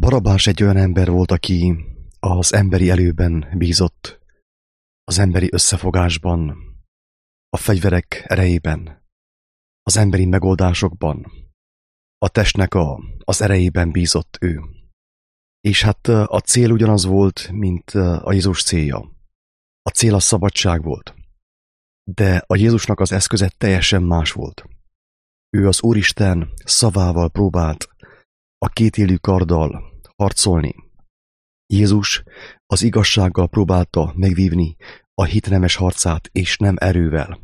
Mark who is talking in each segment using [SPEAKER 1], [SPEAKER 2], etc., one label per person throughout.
[SPEAKER 1] Barabás egy olyan ember volt, aki az emberi erőben bízott, az emberi összefogásban, a fegyverek erejében, az emberi megoldásokban, a testnek az erejében bízott ő. És hát a cél ugyanaz volt, mint a Jézus célja. A cél a szabadság volt. De a Jézusnak az eszköze teljesen más volt. Ő az Úristen szavával próbált a kétélű karddal harcolni. Jézus az igazsággal próbálta megvívni a hitnemes harcát, és nem erővel.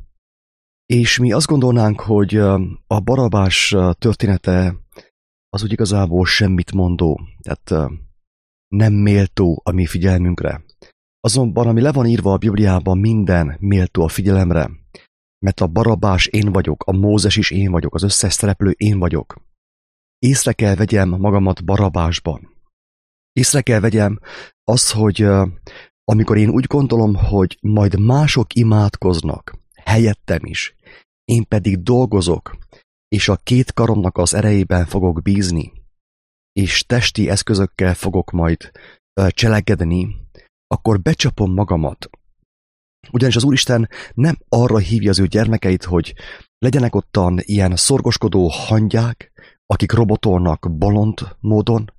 [SPEAKER 1] És mi azt gondolnánk, hogy a Barabás története az úgy igazából semmit mondó, tehát nem méltó a mi figyelmünkre. Azonban, ami le van írva a Bibliában, minden méltó a figyelemre, mert a Barabás én vagyok, a Mózes is én vagyok, az összes szereplő én vagyok. Észre kell vegyem magamat Barabásban. Észre kell vegyem azt, hogy amikor én úgy gondolom, hogy majd mások imádkoznak, helyettem is, én pedig dolgozok, és a két karomnak az erejében fogok bízni, és testi eszközökkel fogok majd cselekedni, akkor becsapom magamat. Ugyanis az Úristen nem arra hívja az ő gyermekeit, hogy legyenek ottan ilyen szorgoskodó hangyák, akik robotolnak bolond módon,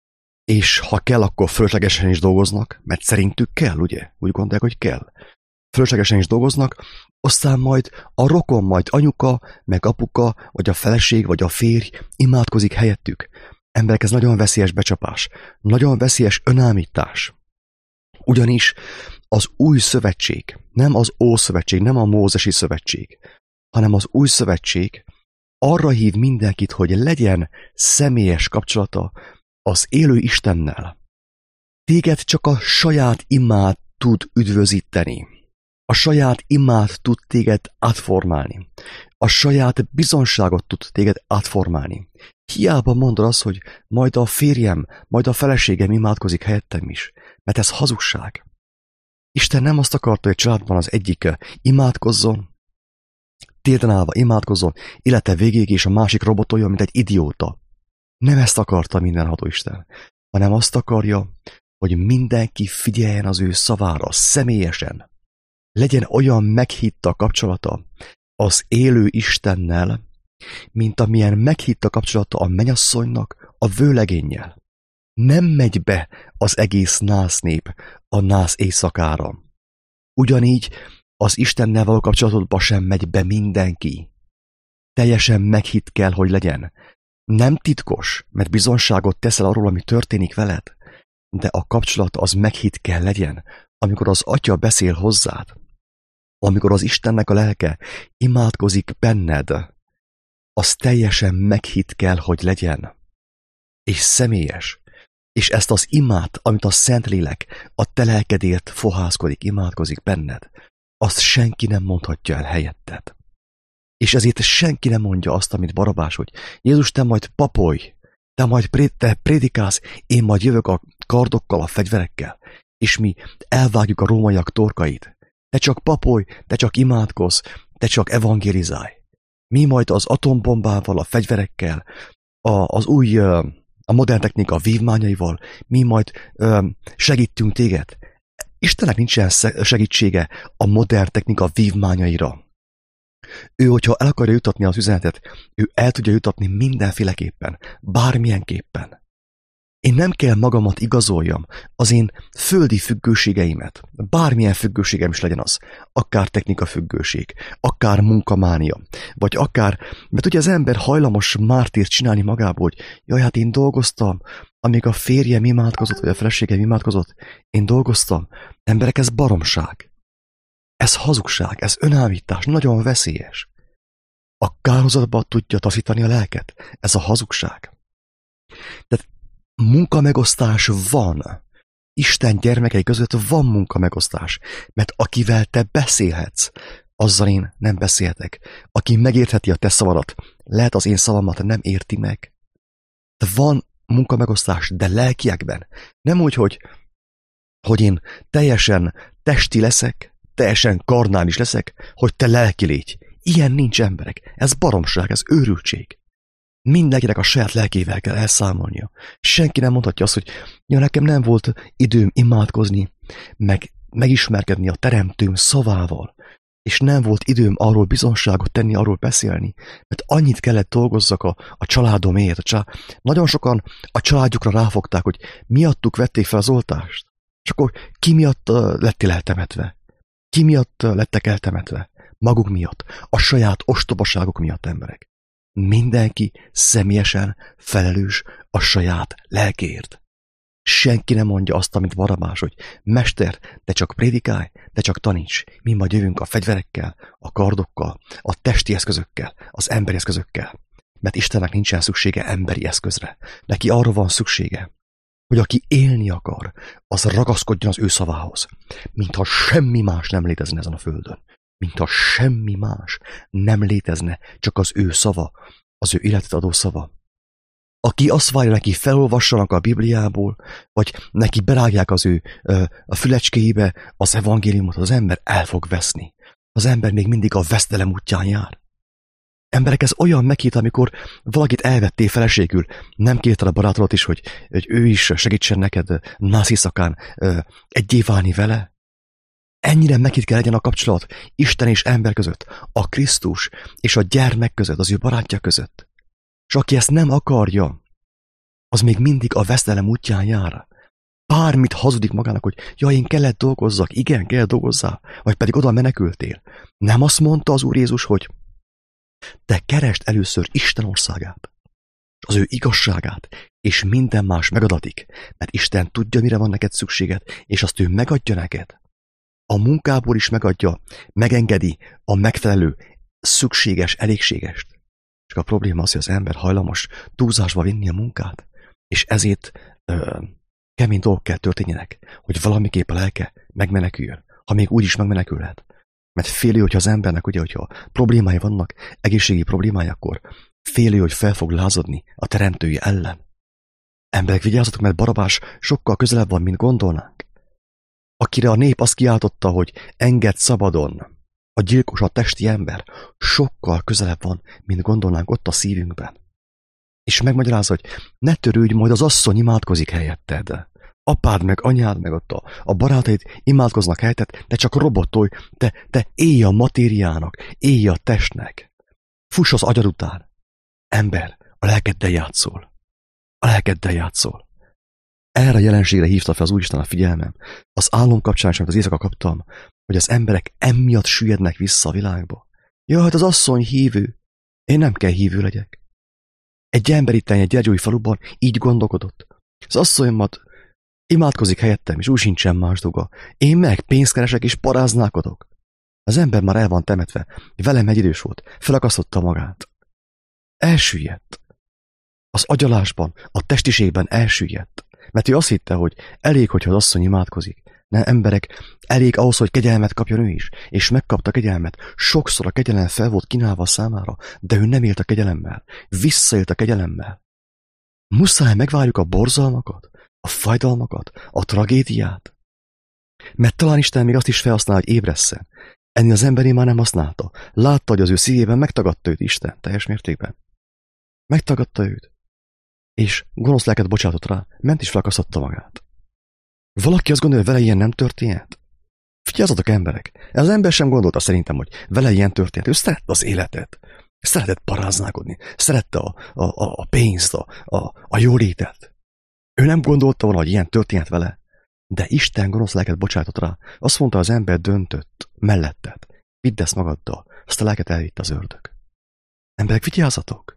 [SPEAKER 1] és ha kell, akkor fölöslegesen is dolgoznak, mert szerintük kell, ugye? Úgy gondolják, hogy kell. Fölöslegesen is dolgoznak, aztán majd a rokon, majd anyuka, meg apuka, vagy a feleség, vagy a férj imádkozik helyettük. Emberek, ez nagyon veszélyes becsapás, nagyon veszélyes önállítás. Ugyanis az új szövetség, nem az Ószövetség, nem a Mózesi szövetség, hanem az új szövetség arra hív mindenkit, hogy legyen személyes kapcsolata az élő Istennel. Téged csak a saját imád tud üdvözíteni. A saját imád tud téged átformálni. A saját bizonságot tud téged átformálni. Hiába mondod azt, hogy majd a férjem, majd a feleségem imádkozik helyettem is, mert ez hazugság. Isten nem azt akarta, hogy családban az egyik imádkozzon, térden állva imádkozzon, élete végéig, és a másik robotoljon, mint egy idióta. Nem ezt akarta mindenható Isten, hanem azt akarja, hogy mindenki figyeljen az ő szavára személyesen. Legyen olyan meghitt a kapcsolata az élő Istennel, mint amilyen meghitt a kapcsolata a mennyasszonynak a vőlegénnyel. Nem megy be az egész nász nép a nász éjszakára. Ugyanígy az Istennel való kapcsolatodba sem megy be mindenki. Teljesen meghitt kell, hogy legyen. Nem titkos, mert bizonságot teszel arról, ami történik veled, de a kapcsolat az meghitt kell legyen, amikor az Atya beszél hozzád, amikor az Istennek a lelke imádkozik benned, az teljesen meghitt kell, hogy legyen, és személyes, és ezt az imát, amit a Szentlélek a te lelkedért fohászkodik, imádkozik benned, azt senki nem mondhatja el helyetted. És ezért senki nem mondja azt, amit Barabás, hogy Jézus, te majd papolj, te prédikálsz, én majd jövök a kardokkal, a fegyverekkel, és mi elvágjuk a rómaiak torkait. Te csak papolj, te csak imádkozz, te csak evangelizálj. Mi majd az atombombával, a fegyverekkel, a modern technika vívmányaival, mi majd segítünk téged. Istennek nincsen segítsége a modern technika vívmányaira. Ő, hogyha el akarja jutatni az üzenetet, ő el tudja jutatni mindenféleképpen, bármilyenképpen. Én nem kell magamat igazoljam az én földi függőségeimet, bármilyen függőségem is legyen az, akár technika függőség, akár munkamánia, vagy akár, mert ugye az ember hajlamos mártírt csinálni magából, hogy jaj, hát én dolgoztam, amíg a férjem imádkozott, vagy a feleségem imádkozott, én dolgoztam. Emberek, ez baromság. Ez hazugság, ez önállítás, nagyon veszélyes. A kárhozatba tudja taszítani a lelket. Ez a hazugság. Tehát munkamegosztás van. Isten gyermekei között van munkamegosztás, mert akivel te beszélhetsz, azzal én nem beszélhetek. Aki megértheti a te szavadat, lehet az én szavamat nem érti meg. De van munkamegosztás, de lelkiekben. Nem úgy, hogy én teljesen testi leszek, teljesen karnális leszek, hogy te lelki légy. Ilyen nincs, emberek. Ez baromság, ez őrültség. Mindenkinek a saját lelkével kell elszámolnia. Senki nem mondhatja azt, hogy ja, nekem nem volt időm imádkozni, meg megismerkedni a Teremtőm szavával, és nem volt időm arról bizonságot tenni, arról beszélni, mert annyit kellett dolgozzak a családomért. Nagyon sokan a családjukra ráfogták, hogy miattuk vették fel az oltást. És akkor ki miatt lettél eltemetve? Ki miatt lettek eltemetve? Maguk miatt. A saját ostobaságok miatt, emberek. Mindenki személyesen felelős a saját lelkéért. Senki nem mondja azt, amit Barabás, hogy mester, te csak prédikálj, te csak taníts. Mi majd jövünk a fegyverekkel, a kardokkal, a testi eszközökkel, az emberi eszközökkel. Mert Istennek nincsen szüksége emberi eszközre. Neki arra van szüksége, hogy aki élni akar, az ragaszkodjon az ő szavához, mintha semmi más nem létezne ezen a földön. Mintha semmi más nem létezne, csak az ő szava, az ő életet adó szava. Aki azt várja, neki felolvassanak a Bibliából, vagy neki berágják az ő a fülecskéibe az evangéliumot, az ember el fog veszni. Az ember még mindig a vesztelem útján jár. Emberek, ez olyan meghit, amikor valakit elvettél feleségül, nem kérted a barátodat is, hogy ő is segítsen neked nászészakán egyé válni vele? Ennyire meghit kell legyen a kapcsolat Isten és ember között, a Krisztus és a gyermek között, az ő barátja között. És aki ezt nem akarja, az még mindig a vesztelem útján jár. Bármit hazudik magának, hogy ja, én kellett dolgozzak, igen, kell dolgozzál, vagy pedig oda menekültél. Nem azt mondta az Úr Jézus, hogy te keresd először Isten országát, az ő igazságát, és minden más megadatik, mert Isten tudja, mire van neked szükséged, és azt ő megadja neked. A munkából is megadja, megengedi a megfelelő, szükséges, elégségest. Csak a probléma az, hogy az ember hajlamos túlzásba vinni a munkát, és ezért kemény dolgok kell történjenek, hogy valamiképp a lelke megmeneküljön, ha még úgy is megmenekülhet. Mert féli, hogyha az embernek, ugye, hogyha problémái vannak, egészségi problémái, akkor féli, hogy fel fog lázadni a teremtői ellen. Emberek, vigyázzatok, mert Barabás sokkal közelebb van, mint gondolnánk. Akire a nép azt kiáltotta, hogy engedd szabadon, a gyilkos, a testi ember, sokkal közelebb van, mint gondolnánk ott a szívünkben. És megmagyarázza, hogy ne törődj, majd az asszony imádkozik helyetted. Apád meg anyád meg ott a barátaid imádkoznak helyetted, de csak robotolj, te élj a matériának, élj a testnek. Fuss az agyad után. Ember, a lelkeddel játszol. A lelkeddel játszol. Erre a jelenségre hívta fel az Úristen a figyelmem. Az álom kapcsán sem, az éjszaka kaptam, hogy az emberek emiatt süllyednek vissza a világba. Ja, hát az asszony hívő. Én nem kell hívő legyek. Egy ember itt egy gyergyói faluban így gondolkodott. Az asszonyomat imádkozik helyettem, és úgy sincsen más dolga. Én meg pénzt keresek és paráználkodok. Az ember már el van temetve. Velem egy idős volt. Felakasztotta magát. Elsüllyedt. Az agyalásban, a testiségben elsüllyedt. Mert ő azt hitte, hogy elég, hogyha az asszony imádkozik. Ne, emberek, elég ahhoz, hogy kegyelmet kapjon ő is. És megkapta kegyelmet. Sokszor a kegyelem fel volt kínálva számára, de ő nem élt a kegyelemmel. Visszaélt a kegyelemmel. Muszáj megvárjuk a borzalmakat, a fájdalmakat, a tragédiát. Mert talán Isten még azt is felhasználja, hogy ébresszen. Ennél az emberi már nem használta. Látta, hogy az ő szívében megtagadta őt Isten teljes mértékben. Megtagadta őt. És gonosz lelket bocsátott rá, ment és felakasztotta magát. Valaki azt gondolja, hogy vele ilyen nem történhet? Figyeljetek, emberek! Ez az ember sem gondolta szerintem, hogy vele ilyen történt. Ő szerette az életet. Szeretett paráználkodni. Szerette a pénzt, a jólétet. Ő nem gondolta volna, hogy ilyen történt vele. De Isten gonosz lelket bocsátott rá. Azt mondta, az ember döntött melletted. Vidd ezt magaddal. Azt a lelket elvitte az ördög. Emberek, vigyázzatok!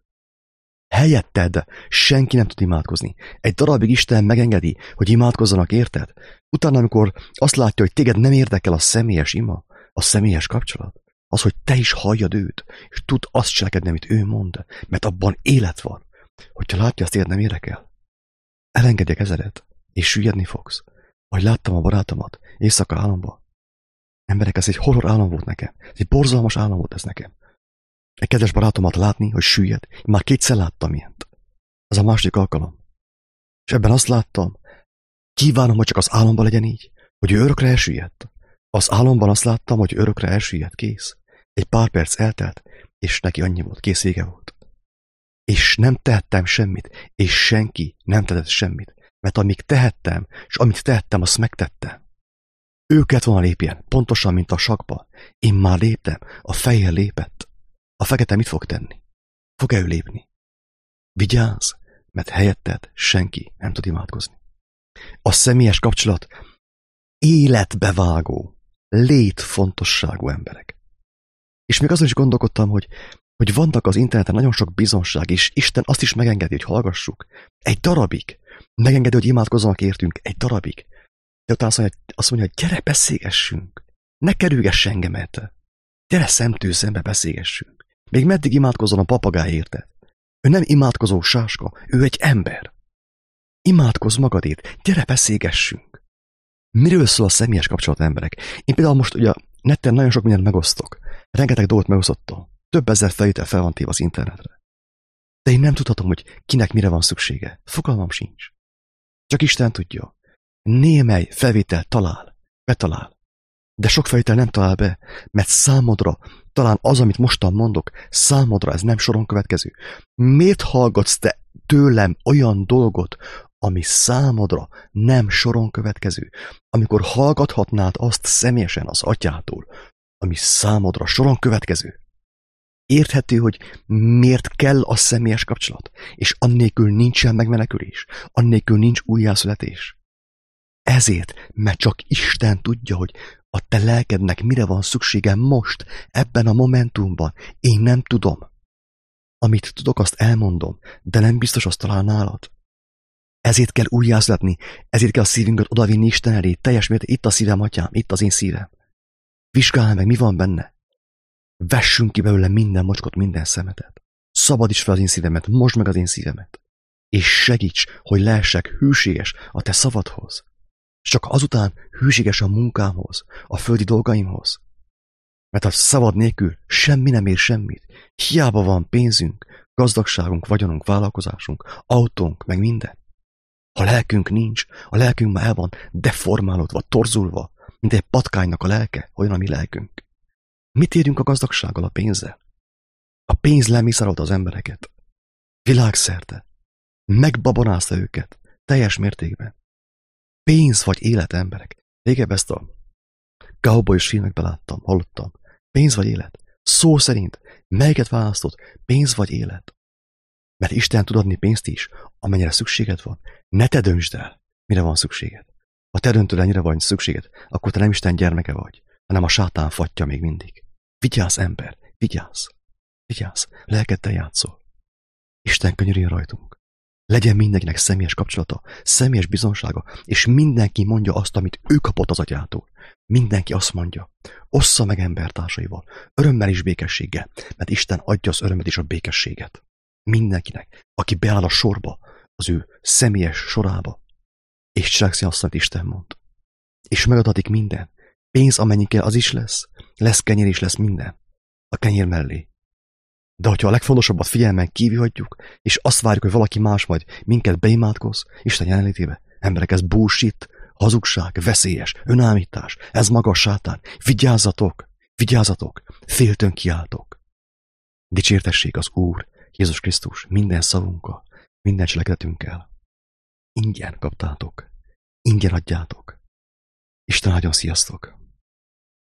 [SPEAKER 1] Helyetted senki nem tud imádkozni. Egy darabig Isten megengedi, hogy imádkozzanak, érted? Utána, amikor azt látja, hogy téged nem érdekel a személyes ima, a személyes kapcsolat, az, hogy te is halljad őt, és tud azt cselekedni, amit ő mond, mert abban élet van. Hogyha látja, azt téged nem érdekel, elengedje kezedet, és süllyedni fogsz. Ahogy láttam a barátomat éjszaka álomba. Emberek, ez egy horror álom volt nekem. Ez egy borzalmas álom volt ez nekem. Egy kedves barátomat látni, hogy süllyed. Én már 2-szer láttam ilyet. Ez a második alkalom. És ebben azt láttam, kívánom, hogy csak az álomban legyen így, hogy ő örökre elsüllyedt. Az álomban azt láttam, hogy örökre elsüllyedt, kész. Egy pár perc eltelt, és neki annyi volt, kész, vége volt. És nem tehettem semmit, és senki nem tehetett semmit. Mert amíg tehettem, és amit tehettem, azt megtettem. Ő kellett volna lépjen, pontosan, mint a sakba. Én már léptem, a fehér lépett. A fekete mit fog tenni? Fog-e ő lépni? Vigyázz, mert helyetted senki nem tud imádkozni. A személyes kapcsolat életbevágó, létfontosságú emberek. És még azon is gondolkodtam, hogy vannak az interneten nagyon sok bizonság, és Isten azt is megengedi, hogy hallgassuk. Egy darabig. Megengedi, hogy imádkozzanak értünk. Egy darabig. De utána azt mondja, hogy gyere, beszélgessünk. Ne kerülgess engemet. Gyere szemtől szembe, beszélgessünk. Még meddig imádkozzon a papagáj érted? Ő nem imádkozó sáska, ő egy ember. Imádkozz magadért, gyere, beszélgessünk. Miről szól a személyes kapcsolat, emberek? Én például most ugye neten nagyon sok mindent megosztok. Rengeteg dolgot megosztottam. Több ezer felvétel fel van téve az internetre. De én nem tudhatom, hogy kinek mire van szüksége. Fogalmam sincs. Csak Isten tudja. Némely felvétel betalál. De sok felvétel nem talál be, mert számodra, talán az, amit mostan mondok, számodra ez nem soron következő. Miért hallgatsz te tőlem olyan dolgot, ami számodra nem soron következő, amikor hallgathatnád azt személyesen az atyától, ami számodra soron következő? Érthető, hogy miért kell a személyes kapcsolat, és annélkül nincsen megmenekülés, annélkül nincs újjászületés. Ezért, mert csak Isten tudja, hogy a te lelkednek mire van szüksége most, ebben a momentumban. Én nem tudom. Amit tudok, azt elmondom, de nem biztos, azt talál nálad. Ezért kell újjászületni, ezért kell a szívünket odavinni Isten elé, teljes mértékben. Itt a szívem, atyám, itt az én szívem. Vizsgálj meg, mi van benne. Vessünk ki belőle minden mocskot, minden szemetet. Szabadíts fel az én szívemet, mosd meg az én szívemet. És segíts, hogy lehessek hűséges a te szavadhoz. Csak azután hűséges a munkámhoz, a földi dolgaimhoz. Mert a szavad nélkül semmi nem ér semmit. Hiába van pénzünk, gazdagságunk, vagyonunk, vállalkozásunk, autónk, meg minden. Ha lelkünk nincs, a lelkünk már el van deformálódva, torzulva, mint egy patkánynak a lelke, olyan a mi lelkünk. Mit érünk a gazdagsággal, a pénzzel? A pénz lemészárolta az embereket. Világszerte. Megbabonázta őket. Teljes mértékben. Pénz vagy élet, emberek. Régebb ezt a cowboys filmekben láttam, hallottam. Pénz vagy élet. Szó szerint, melyiket választod? Pénz vagy élet. Mert Isten tud adni pénzt is, amennyire szükséged van. Ne te döntsd el, mire van szükséged. Ha te döntöd, ennyire van szükséged, akkor te nem Isten gyermeke vagy, hanem a sátán fatja még mindig. Vigyázz, ember, vigyázz. Vigyázz, lelkeddel játszol. Isten könyörüljön rajtunk. Legyen mindenkinek személyes kapcsolata, személyes bizonsága, és mindenki mondja azt, amit ő kapott az atyától. Mindenki azt mondja, ossza meg embertársaival, örömmel és békességgel, mert Isten adja az örömet és a békességet. Mindenkinek, aki beáll a sorba, az ő személyes sorába, és cselekszi azt, amit Isten mond. És megadatik minden. Pénz, amennyi kell, az is lesz. Lesz kenyér is, lesz minden. A kenyér mellé. De hogyha a legfontosabbat figyelmen kívül hagyjuk, és azt várjuk, hogy valaki más majd minket beimádkoz, Isten jelenlétébe, emberek, ez bullshit, hazugság, veszélyes, önállítás, ez maga a sátán. Vigyázzatok, vigyázzatok, féltön kiáltok. Dicsértessék az Úr, Jézus Krisztus, minden szavunkkal, minden cselekedetünkkel. Ingyen kaptátok, ingyen adjátok. Isten áldjon, sziasztok!